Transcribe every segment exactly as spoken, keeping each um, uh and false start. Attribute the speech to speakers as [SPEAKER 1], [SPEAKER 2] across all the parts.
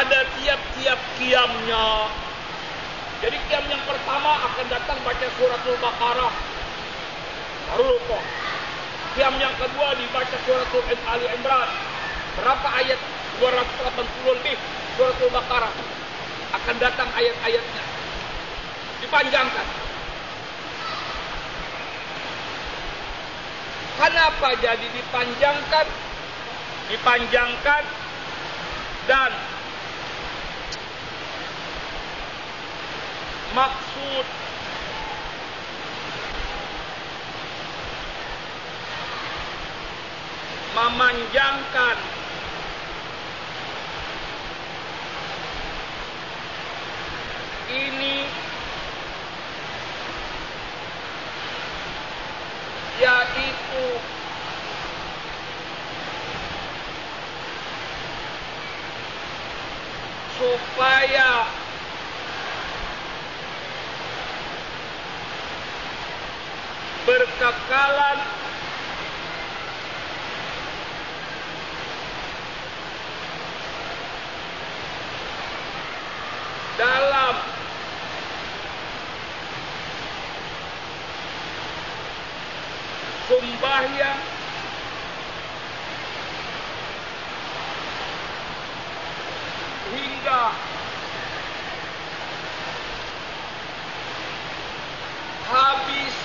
[SPEAKER 1] pada tiap-tiap qiyamnya. Jadi qiyam yang pertama akan datang baca suratul Baqarah, baru rukuk. Qiyam yang kedua dibaca suratul Ali Imran. Berapa ayat? dua ratus delapan puluh lebih suratul Baqarah. Akan datang ayat-ayatnya. Dipanjangkan. Kenapa jadi dipanjangkan? Dipanjangkan dan maksud memanjangkan ini yaitu supaya berkekalan dalam sembahyang hingga habis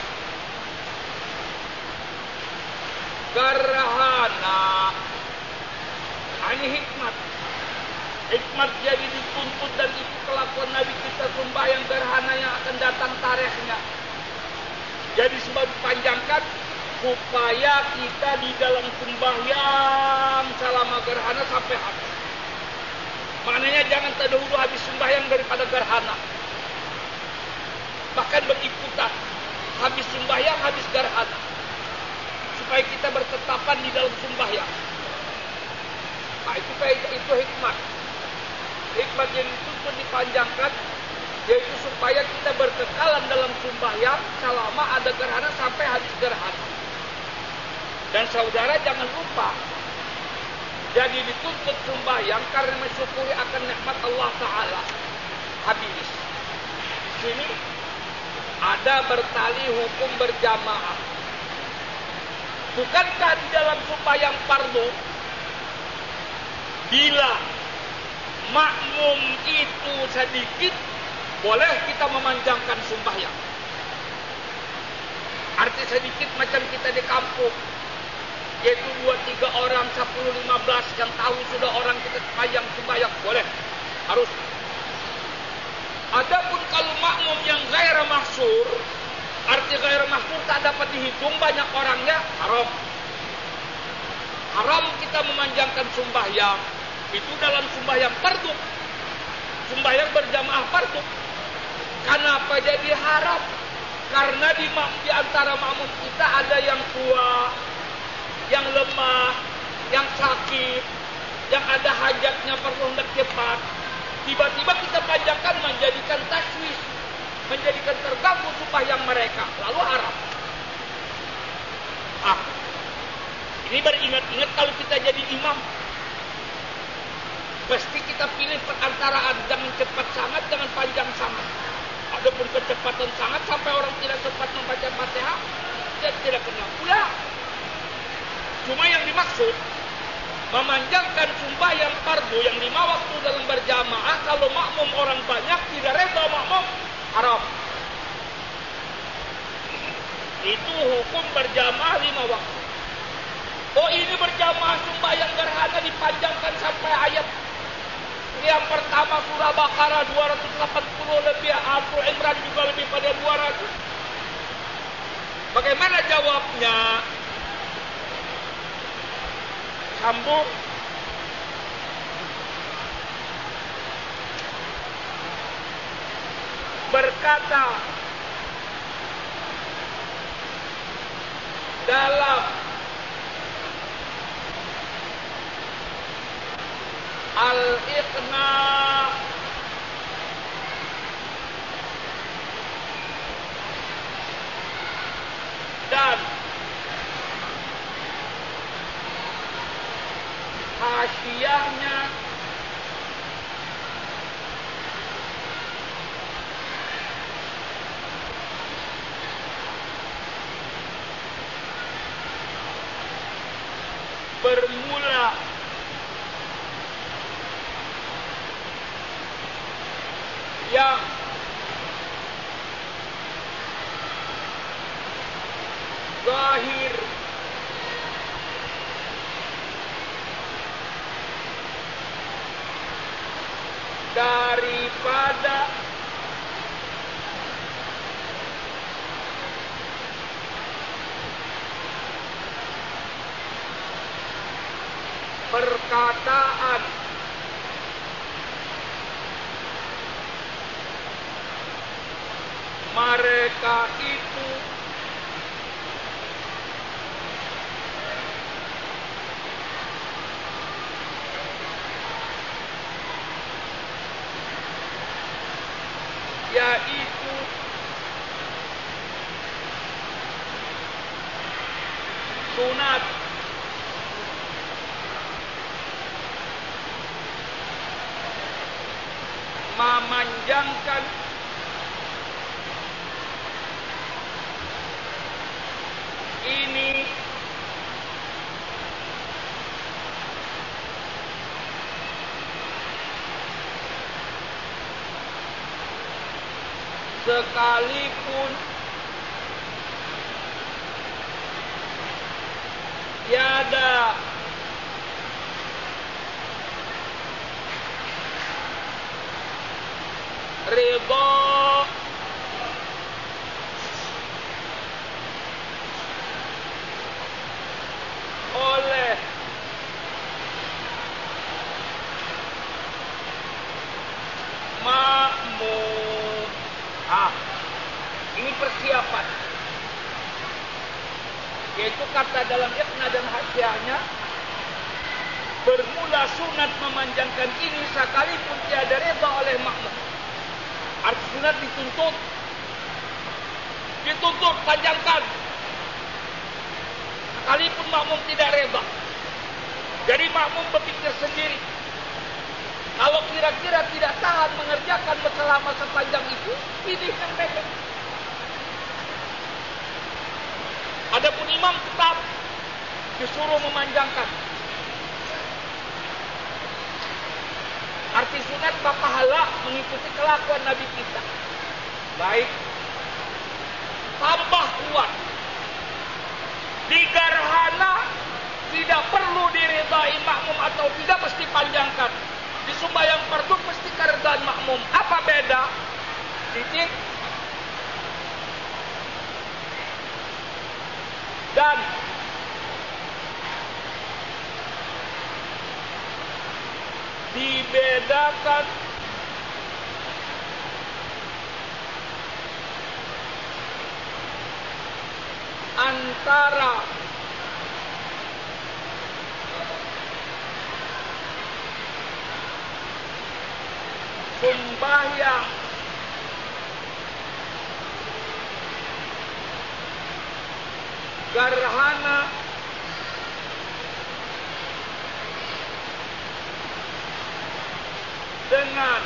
[SPEAKER 1] gerhana. Ini hikmat. Hikmat jadi dituntut dan itu kelakuan Nabi kita sembahyang gerhana yang akan datang tarikhnya. Jadi sebab dipanjangkan supaya kita di dalam sembahyang selama gerhana sampai habis. Maknanya jangan terdahulu habis sembahyang daripada gerhana. Bahkan berikutan. Habis sembahyang, habis gerhana. Supaya kita bertetapan di dalam sembahyang. Nah itu, itu hikmat. Hikmat yang dituntut dipanjangkan yaitu supaya kita berkekalan dalam sembahyang selama ada gerhana sampai habis gerhana. Dan saudara jangan lupa, jadi dituntut sembahyang karena mensyukuri akan nikmat Allah Ta'ala. Habis. Sini ada bertali hukum berjamaah. Bukankah di dalam sembahyang fardu, bila makmum itu sedikit, boleh kita memanjangkan sembahyang. Arti sedikit macam kita di kampung, yaitu dua tiga orang, sepuluh lima belas yang tahu sudah orang kita panjang sembahyang, boleh, harus. Adapun kalau makmum yang ghair mahsur, arti ghair mahsur tak dapat dihitung banyak orangnya, haram. Haram kita memanjangkan sembahyang. Itu dalam sembahyang fardu, sembahyang berjamaah fardu. Kenapa jadi haram? Karena di, di antara makmum kita ada yang tua, yang lemah, yang sakit, yang ada hajatnya perlu hendak cepat. Tiba-tiba kita panjangkan menjadikan taswis, menjadikan terganggu sembahyang mereka, lalu haram. Ah, ini beringat-ingat kalau kita jadi imam, pasti kita pilih perantaraan, jangan cepat sangat, jangan panjang sangat. Adapun kecepatan sangat sampai orang tidak sempat membaca Fatihah, dia tidak kena pula. Cuma yang dimaksud memanjangkan sembahyang fardu yang lima waktu dalam berjamaah, kalau makmum orang banyak tidak reda makmum, haram. Itu hukum berjamaah lima waktu. Oh ini berjamaah sembahyang gerhana dipanjangkan sampai ayat yang pertama surah Baqarah dua ratus delapan puluh lebih, Al Imran juga lebih pada dua ratus. Bagaimana jawabnya? Sambung. Berkata dalam Al-Iqna dan hasyiahnya yang zahir daripada perkataan mereka itu yaitu sunat memanjangkan ini sekalipun tiada ridha oleh makmum. Ah, ini persiapan. Yaitu kata dalam Iqna dan Hasyiahnya, bermula sunat memanjangkan ini sekalipun tiada reda oleh makmum. Arti sunat dituntut, dituntut panjangkan, sekalipun makmum tidak reda. Jadi makmum berpikir sendiri, kalau kira-kira tidak tahan mengerjakan selama sepanjang itu, pilih yang pendek. Adapun imam tetap disuruh memanjangkan. Arti sunat pahala mengikuti kelakuan Nabi kita. Baik, tambah kuat. Di garhana tidak perlu diridai makmum atau tidak mesti panjangkan. Di sembahyang fardu mesti keridhaan makmum. Apa beda? Titik. Dan dibedakan antara sembahyang gerhana dengan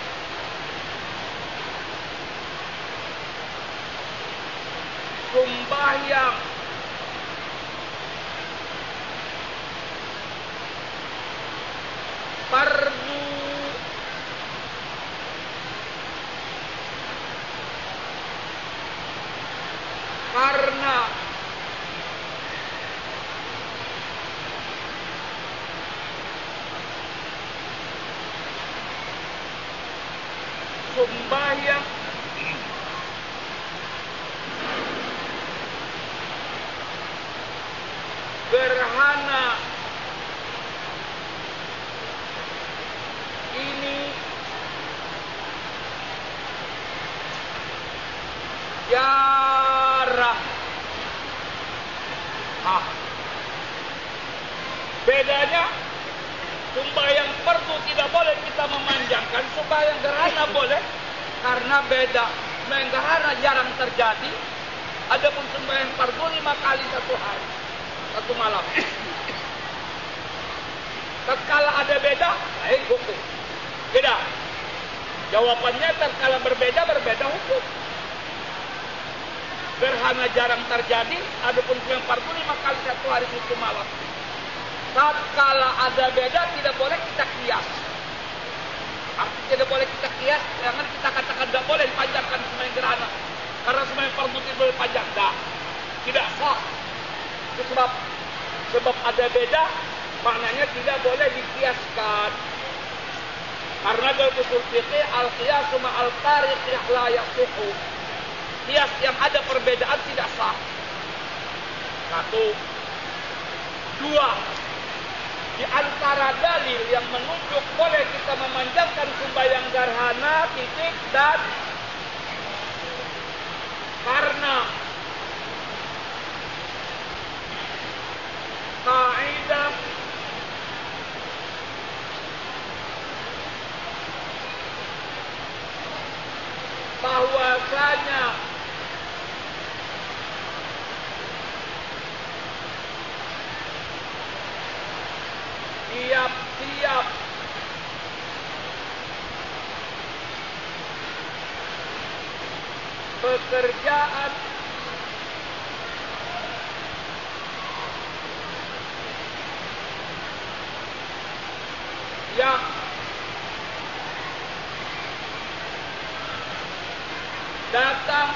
[SPEAKER 1] sembahyang fardu karena sembahyang gerhana ini jarang. Ah, bedanya sembahyang fardu tidak boleh kita memanjangkan, sembahyang gerhana boleh, karena beda. Sembahyang gerhana jarang terjadi, adapun sembahyang fardu lima kali satu hari, satu malam. Tatkala ada beda, baik hukum. Beda. Jawabannya tatkala berbeda, berbeda hukum. Gerhana jarang terjadi, adapun sembahyang fardu lima kali satu hari satu malam. Tatkala ada beda tidak boleh kita kias. Artinya tidak boleh kita kias, jangan kita katakan tidak boleh dipanjangkan sembahyang gerhana. Karena sembahyang fardu tidak boleh panjang. Tidak, tidak sah. Itu sebab, sebab ada beda, maknanya tidak boleh dikiaskan. Karena dalam usul fikih al-qiyasu ma'al tariq la yasihu. Kias yang ada perbedaan tidak sah. Satu. Dua. Di antara dalil yang menunjuk boleh kita memanjangkan sembahyang gerhana titik dan karena kaidah bahwasanya tiap-tiap pekerjaan yang datang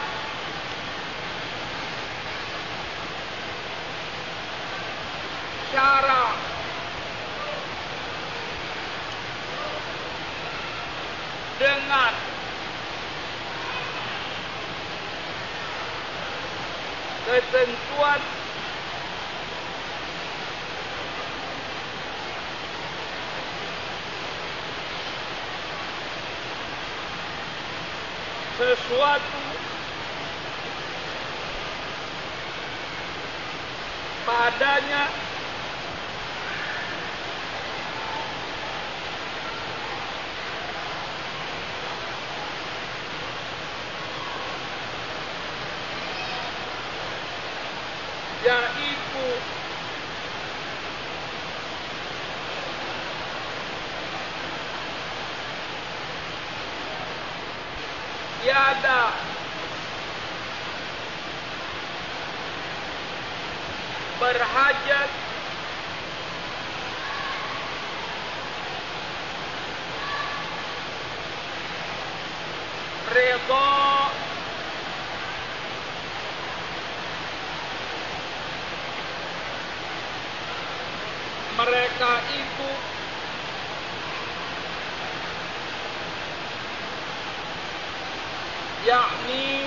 [SPEAKER 1] cara dengan ketentuan sesuatu padanya yaitu tiada berhajat redha mereka itu yakni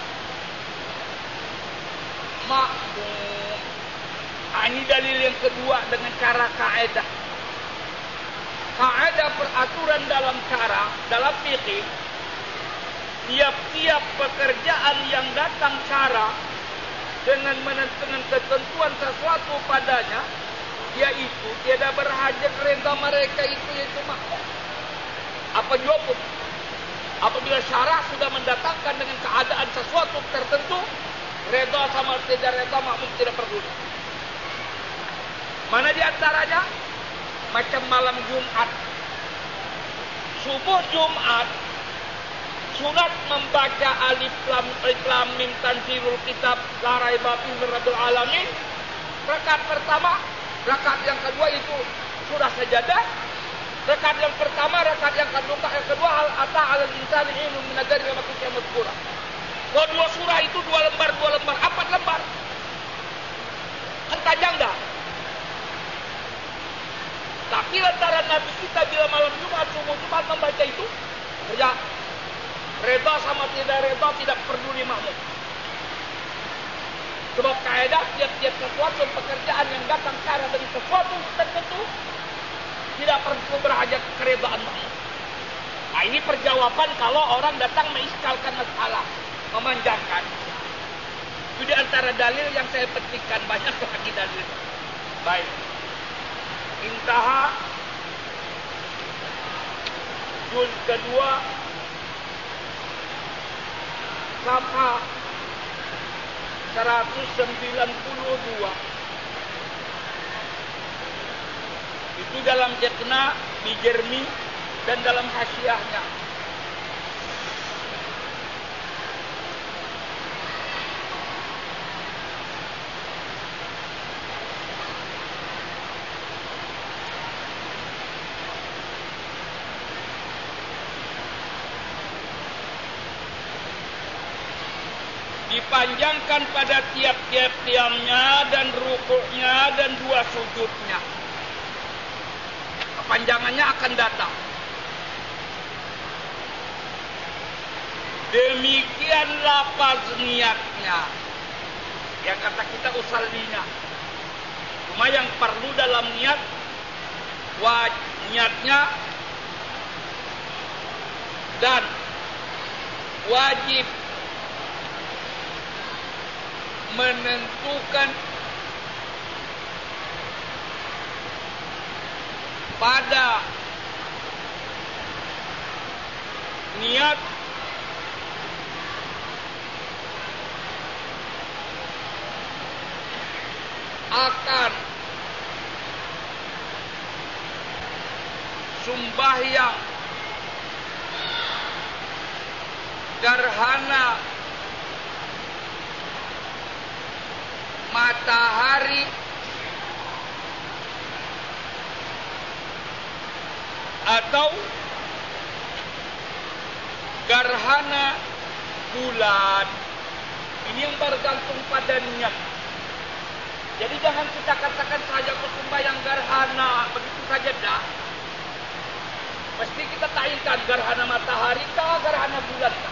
[SPEAKER 1] makmum. Nah, ini dalil yang kedua dengan cara kaidah. Kaidah peraturan dalam cara dalam fikih, tiap-tiap pekerjaan yang datang cara dengan menentukan ketentuan sesuatu padanya, yaitu tiada berhajat reda mereka itu yaitu makmum. Apa jawab? Apabila syara sudah mendatangkan dengan keadaan sesuatu tertentu, reda sama tidak reda makmum tidak peduli. Mana di antaranya? Macam malam Jumat. Subuh Jumat, sunat membaca alif lam alif lam mim tanzilul kitab la raiba fihi min rabbil alamin. Rakaat pertama, rakaat yang kedua itu surah sajadah. Rakaat yang pertama, rakaat yang kedua, yang kedua hal ata alal insani ilmu minadari wa makin mazkura. Dua surah itu dua lembar, dua lembar, empat lembar. Kan tajam dah. Tapi lantaran Nabi kita bila malam Jumat, subuh Jumat membaca itu, ya reda sama tidak reda tidak peduli makmum. Sebab kaidah tiap-tiap sesuatu pekerjaan yang datang cara dari sesuatu tertentu tidak perlu berhajat keredaan makmum. Nah, ini perjawaban kalau orang datang mengiskalkan masalah, memanjangkan. Itu di antara dalil yang saya petikkan, banyak lagi dalil. Baik. Intaha juz kedua safha seratus sembilan puluh dua. Itu dalam Jekna, Bijermi, dan dalam hasyiahnya. dipanjangkan pada tiap-tiap qiyamnya dan rukuknya dan dua sujudnya. Kepanjangannya akan datang. Demikian lafaz niatnya. Yang kata kita usallina. Cuma yang perlu dalam niat wajib niatnya dan wajib menentukan pada niat akan sembahyang gerhana matahari atau gerhana bulan. Ini yang bergantung pada niat. Jadi jangan kita katakan saja sembahyang gerhana begitu saja dah. Mesti kita tayinkan gerhana matahari kah, gerhana bulan kah.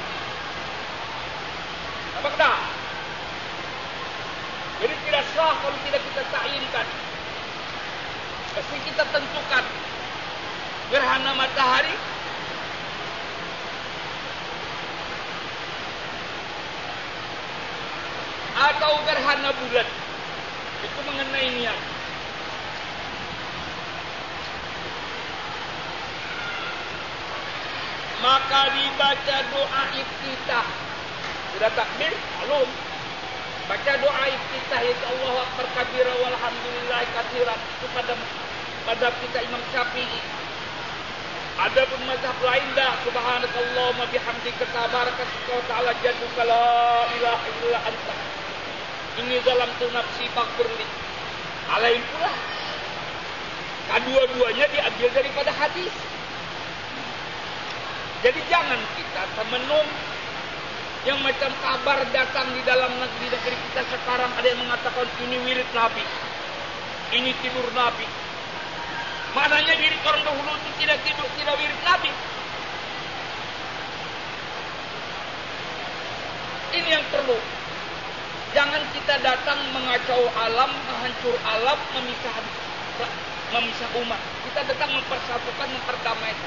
[SPEAKER 1] Apa dah? Jadi tidak sah kalau tidak kita tayinkan. Mesti kita tentukan gerhana matahari atau gerhana bulan. Itu mengenai niat. Maka dibaca doa iftitah. Sudah takbir? Belum. Baca doa iftitah yaitu Allahu Akbar kabira walhamdulillahi katsiran. Itu pada mazhab kita Imam Syafi'i. Ada pun mazhab lain dah. Subhanakallahumma bihamdika tabaraka wa ta'ala jadduka la ilaha illa anta. Ini dalam tu nafsi fakfirli. Alain pula. Kedua-duanya diambil daripada hadis. Jadi jangan kita temenung yang macam kabar datang di dalam negeri negeri kita sekarang ada yang mengatakan ini wirid Nabi, ini tidur Nabi. Maknanya wirid orang dahulu itu tidak tidur, tidak wirid Nabi. Ini yang perlu. Jangan kita datang mengacau alam, menghancur alam, memisah memisah umat. Kita datang mempersatukan, memperdamaikan.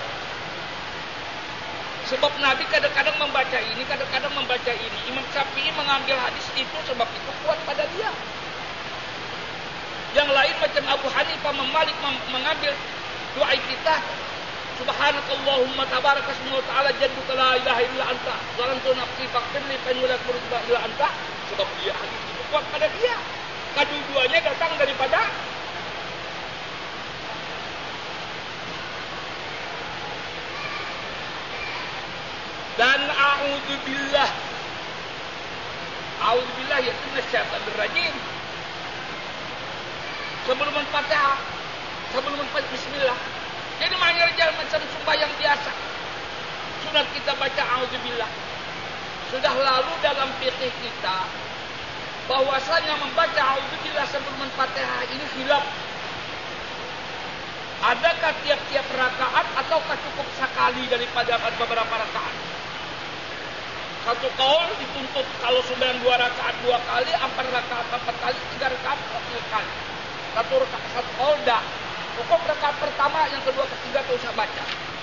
[SPEAKER 1] Sebab Nabi kadang-kadang membaca ini, kadang-kadang membaca ini. Imam Syafi'i mengambil hadis itu sebab itu kuat pada dia. Yang lain macam Abu Hanifah, Malik mengambil doa iftitah. Subhanakallahumma tabaraka wa ta'ala jadduka la ilaha illa anta. Zalamtu nafsi faghfirli fa innahu la yaghfiru illa anta. Sebab dia hadis itu kuat pada dia. Kedua-duanya datang daripada dan a'udzubillah. A'udzubillah yaitu minasyaitonir rajim. Sebelum Al-Fatihah, sebelum Al-Fatihah bismillah. Jadi maknanya jangan macam sembahyang biasa. Sunat kita baca a'udzubillah. Sudah lalu dalam fikih kita bahwasanya membaca a'udzubillah sebelum Al-Fatihah ini khilaf. Adakah tiap-tiap rakaat ataukah cukup sekali daripada beberapa rakaat? Satu kaul dituntut kalau sembahyang dua rakaat dua kali, empat rakaat empat kali, tiga rakaat tiga kali. Satu rakaat satu kaul dah. Cukup rakaat pertama, yang kedua, ketiga tak usah baca.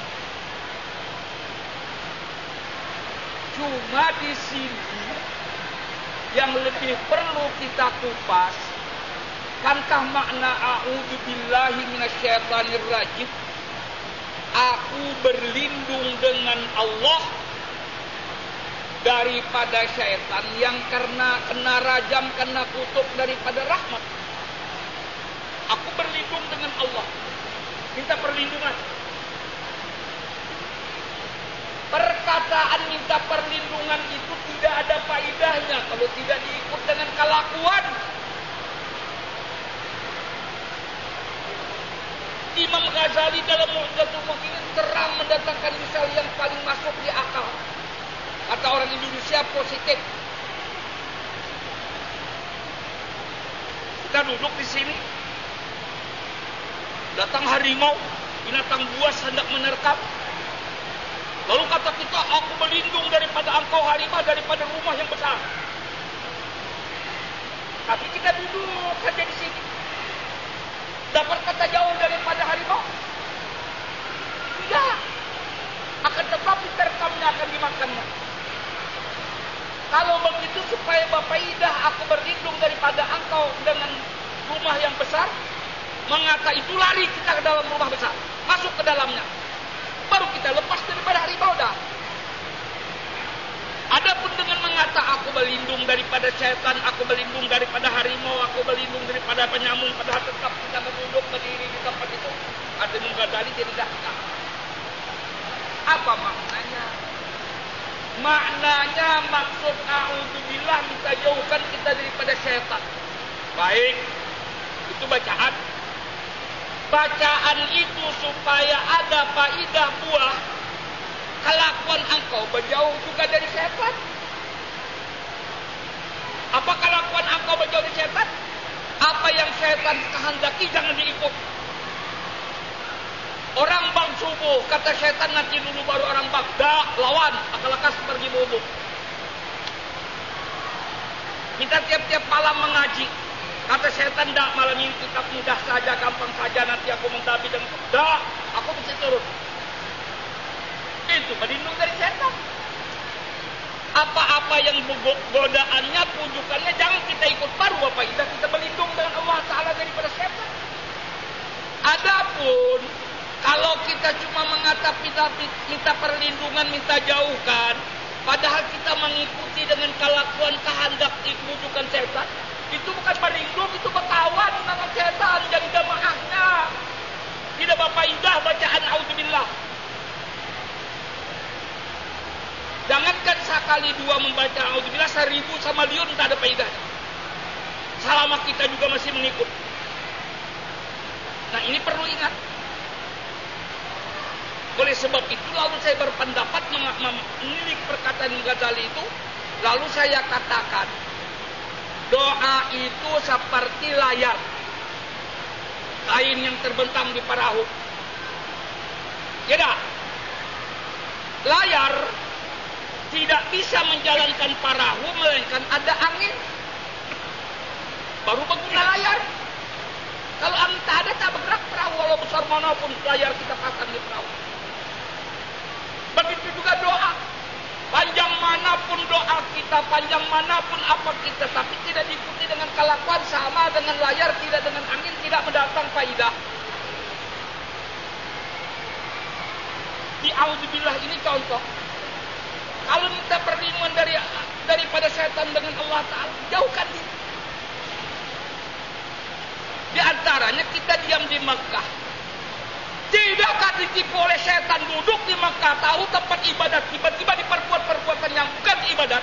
[SPEAKER 1] Cuma di sini yang lebih perlu kita kupas, kankah makna a'udzubillahi minasyaitonir rajim? Aku berlindung dengan Allah daripada syaitan yang karena kena rajam, kena kutuk daripada rahmat. Aku berlindung dengan Allah. Minta perlindungan. Perkataan minta perlindungan itu tidak ada faedahnya kalau tidak diikut dengan kelakuan. Imam Ghazali dalam Mu'jatul Muqinin terang mendatangkan misal yang paling masuk di akal. Kata orang Indonesia positif. Kita duduk di sini. Datang harimau, binatang buas hendak menerkam. Lalu kata kita, aku berlindung daripada engkau harimau, daripada rumah yang besar. Tapi kita duduk saja di sini. Dapat kata jauh daripada harimau? Tidak. Akan tetapi terkamnya akan dimakannya. Kalau begitu supaya Bapak Idah aku berlindung daripada engkau dengan rumah yang besar, mengata itu lari kita ke dalam rumah besar, masuk ke dalamnya. Baru kita lepas daripada harimau dah. Adapun dengan mengata aku berlindung daripada setan, aku berlindung daripada harimau, aku berlindung daripada penyamung, padahal tetap kita duduk berdiri di tempat itu, ada menggadali tidak sah. Apa maknanya? Maknanya maksud a'udzubillah, minta jauhkan kita daripada setan. Baik, itu bacaan. Bacaan itu supaya ada faidah buah. Kelakuan engkau berjauh juga dari setan. Apa kelakuan engkau berjauh dari setan? Apa yang setan kehendaki jangan diikut. Orang bang subuh, kata setan nanti dulu baru orang bang. Dah, lawan, akal lekas pergi bubuk. Kita tiap-tiap malam mengaji. Kata setan, dah malam ini kitab mudah saja, gampang saja, nanti aku mentabi dengan dah, aku mesti turun. Itu berlindung dari setan. Apa-apa yang godaannya, pujukannya, jangan kita ikut. Baru Bapak Idah kita berlindung dengan Allah Ta'ala daripada setan. Adapun kalau kita cuma mengatakan minta perlindungan, minta jauhkan, padahal kita mengikuti dengan kelakuan kehendak pujukan setan, itu bukan berlindung, itu berkawan dengan setan, jadi jamaahnya. Tidak Bapak Idah bacaan a'udzubillah. Jangankan sekali dua membaca a'udzubillah, seribu sama liun tak ada faedahnya. Selama kita juga masih mengikut. Nah ini perlu ingat. Oleh sebab itu lalu saya berpendapat menilik perkataan Ghazali itu, lalu saya katakan doa itu seperti layar kain yang terbentang di perahu. Ya dah. Layar tidak bisa menjalankan perahu melainkan ada angin. Baru berguna layar. Kalau angin tak ada, tak bergerak perahu walau besar manapun layar kita pasang di perahu. Begitu juga doa. Panjang manapun doa kita, panjang manapun apa kita, tapi tidak diikuti dengan kelakuan sama dengan layar, tidak dengan angin, tidak mendatang faidah. Di a'udzubillah ini contoh. Kalau minta perlindungan dari daripada setan dengan Allah Ta'ala, jauhkan diri. Di antaranya kita diam di Mekah. Tidakkah ditipu oleh setan duduk di Mekah, tahu tempat ibadat, tiba-tiba diperbuat perbuatan yang bukan ibadat?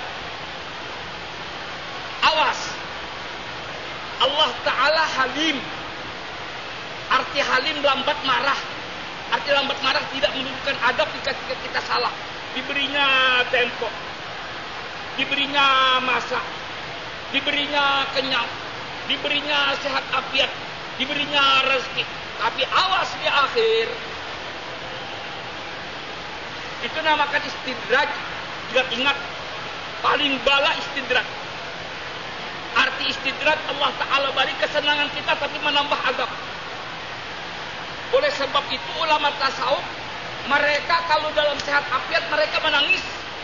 [SPEAKER 1] Awas. Allah Ta'ala halim. Arti halim lambat marah. Arti lambat marah tidak menunjukkan adab ketika kita salah. Diberinya tempo, diberinya masa, diberinya kenyang, diberinya sehat afiat, diberinya rezeki. Tapi awas di akhir. Itu namakan istidraj. Ingat ingat, paling bala istidraj. Arti istidraj Allah Ta'ala beri kesenangan kita tapi menambah azab. Oleh sebab itu ulama tasawuf, mereka kalau dalam sehat afiat mereka menangis.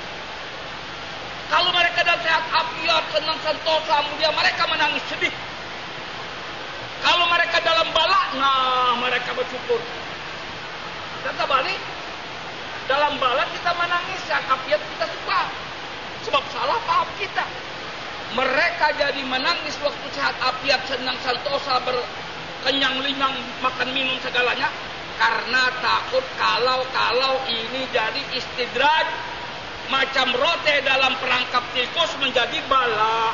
[SPEAKER 1] Kalau mereka dalam sehat afiat, senang sentosa, mulia, mereka menangis sedih. Kalau mereka dalam bala, nah mereka bersyukur. Kata balik, dalam bala kita menangis, sehat afiat kita suka. Sebab salah paham kita. Mereka jadi menangis waktu sehat afiat, senang sentosa, berkenyang linyang, makan minum segalanya. Karena takut kalau-kalau ini jadi istidraj, macam rote dalam perangkap tikus menjadi bala.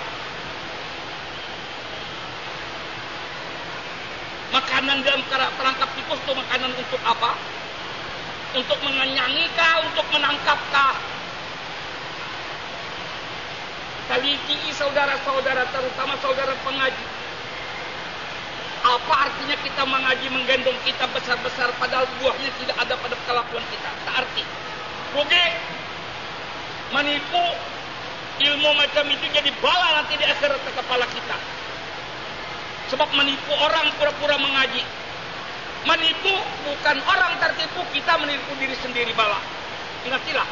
[SPEAKER 1] Makanan dalam perangkap tikus itu makanan untuk apa? Untuk mengenyangi kah? Untuk menangkap kah? Teliti saudara-saudara, terutama saudara pengaji. Apa artinya kita mengaji menggendong kitab besar-besar padahal buahnya tidak ada pada kelakuan kita? Tak arti. Rugi. Menipu ilmu macam itu jadi bala nanti di akhirat ke kepala kita. Sebab menipu orang pura-pura mengaji. Menipu bukan orang tertipu, kita menipu diri sendiri bala. Ingatilah.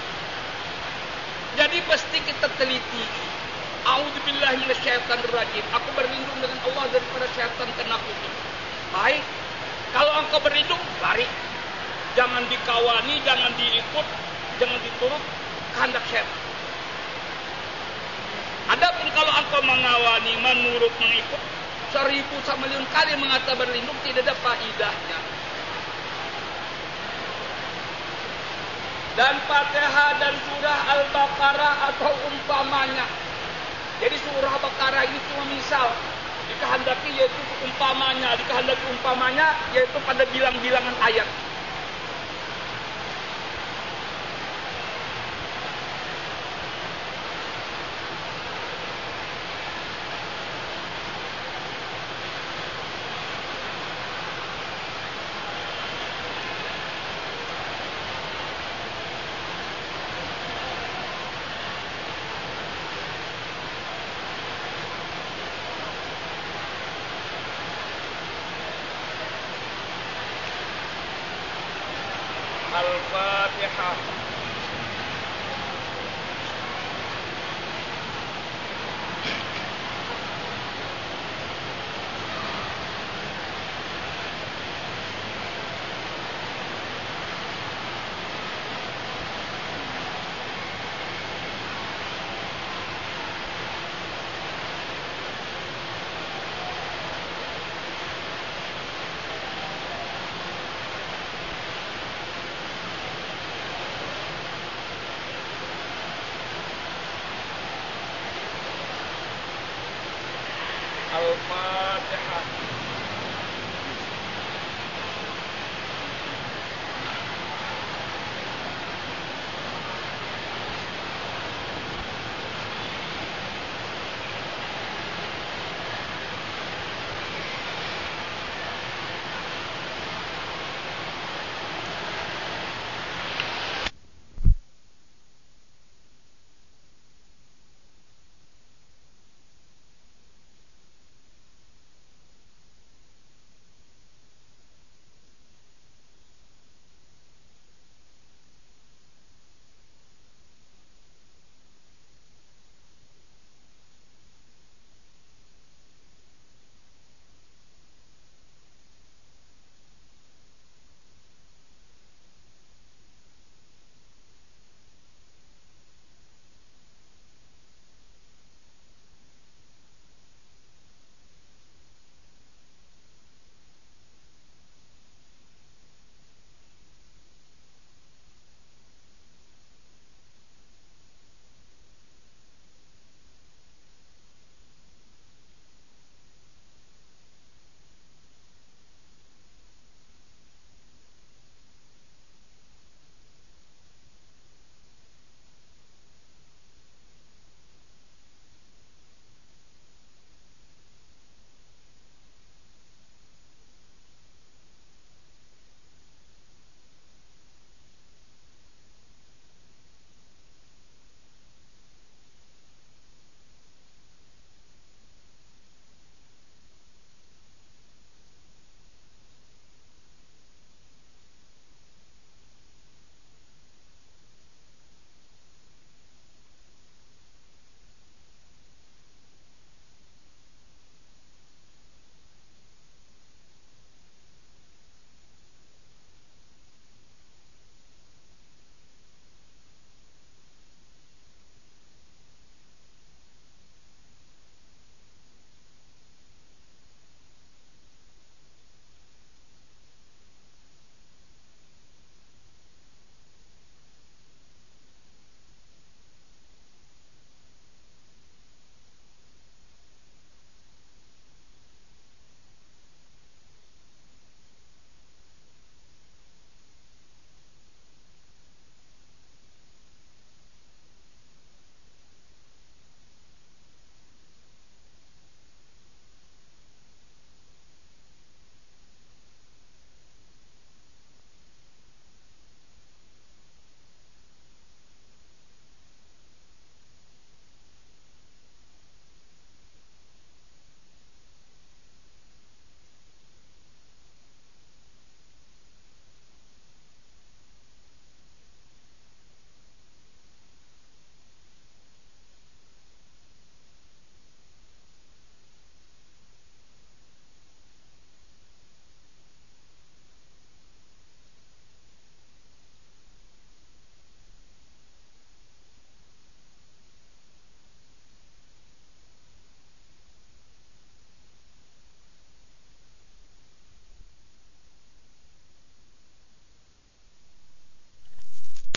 [SPEAKER 1] Jadi pasti kita teliti. A'udzubillahi minasyaitonir rajim. Aku berlindung dengan Allah daripada syaitan penakut. Baik. Kalau engkau berlindung, lari. Jangan dikawani, jangan diikut, jangan diturut kehendak syaitan. Adapun kalau engkau mengawani, menurut, mengikut, seribu semilion kali mengata berlindung tidak ada faidahnya. Dan Fatihah dan surah Al-Baqarah atau umpamanya. Jadi surah Al-Baqarah ini cuma misal, dikehendaki yaitu umpamanya, dikehendaki umpamanya yaitu pada bilang-bilangan ayat.